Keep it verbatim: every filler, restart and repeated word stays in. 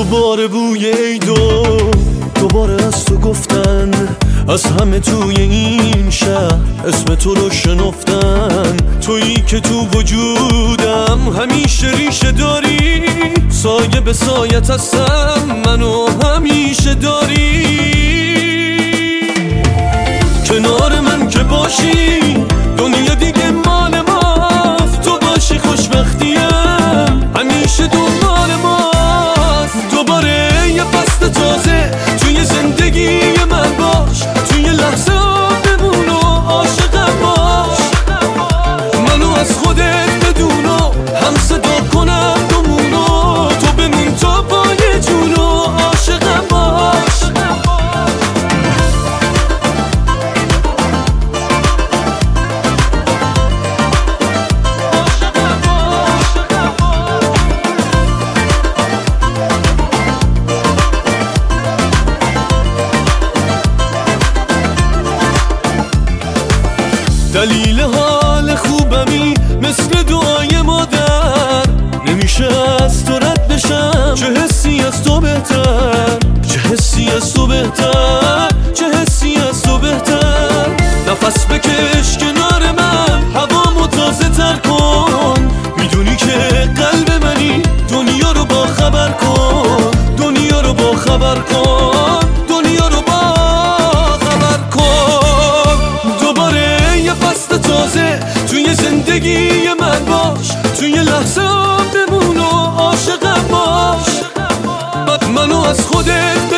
دوباره بوی عیدو دوباره از تو گفتن، از همه توی این شهر اسم تو رو شنفتن. تویی که تو وجودم همیشه ریشه داری، سایه به سایت هستم منو همیشه داری. کنار من که باشی دنیا دیگه مال ماست، تو باشی خوشبختیم همیشه دنبال ماست. دوباره یه فصل تازه توی زندگی من باش، توی لحظه بمون و عاشقم باش. منو از خودت بدون و هم صدا کنم دومونو، تو بمون تا پای جون و عاشقم باش. دلیل حال خوبمی مثل دعای مادر، نمیشه از تو رد بشم. چه حسی از تو بهتر، چه حسی از تو بهتر، چه حسی از تو بهتر. نفس بکش کنار من هوامو تازه تر کن، میدونی که قلب منی. دنیا رو با خبر کن، دنیا رو با خبر کن، دنیا رو با خبر کن. دوباره یه فصل تازه توی زندگی من باش، توی لحظه بمون و عاشقم باش. بعد منو از خودت